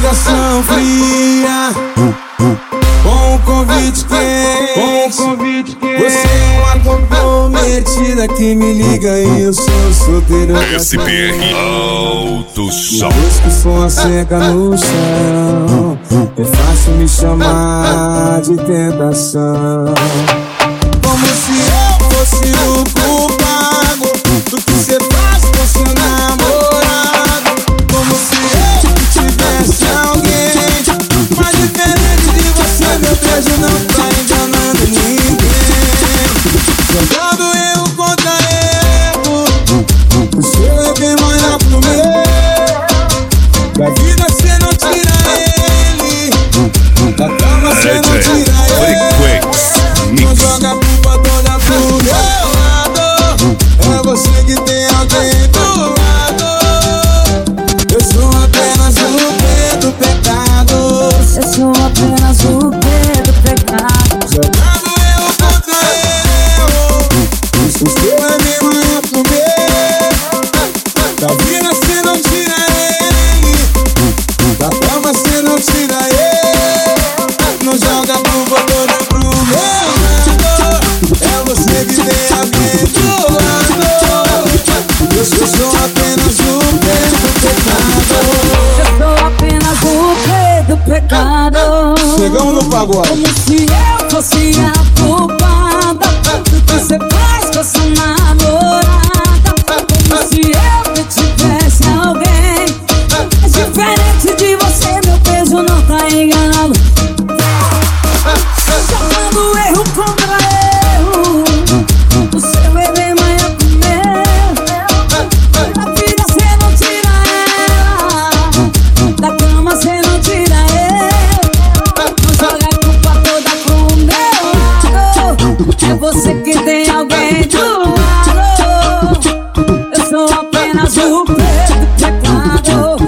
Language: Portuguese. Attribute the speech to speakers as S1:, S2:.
S1: coração fria, com um convite quente. Você é uma comprometida que me liga e eu sou solteiro.
S2: SPR Alto Som.
S1: Depois que for uma seca no chão, é fácil me chamar de tentação. Como se eu fosse o culpado do que cê faz com seu namorado. Como se eu tivesse alguém, mas diferente de você, meu beijo não tá enganando ninguém. Jogando erro contra erro, o seu é bem maior pro meu. Da vida cê não tira ele, da cama cê não tira ele. Não joga a culpa toda pro meu lado, é você que tem alguém do lado. Eu sou apenas o pé do pecado.
S3: Eu sou apenas o pé do pecado.
S1: Jogando erro contra erro, o seu é bem maior pro meu. Da vida cê não tira ele, da cama cê não tira ele. Não joga a culpa toda pro meu lado, é você que tem alguém do lado. Eu sou apenas o pé do pecado.
S3: Eu sou apenas o pé do pecado.
S1: Chegamos no pagode.
S3: Como se eu fosse a culpada do que você faz com a sua namorada. Como se eu tivesse alguém, é diferente de você, meu peso não tá enganando. Jogando erro contra erro, o seu é bem maior que o meu. Da vida cê não tira ela, da cama cê não tira ele. Não joga a culpa toda pro meu lado, é você que tem alguém do lado. Eu sou apenas o pé do pecado.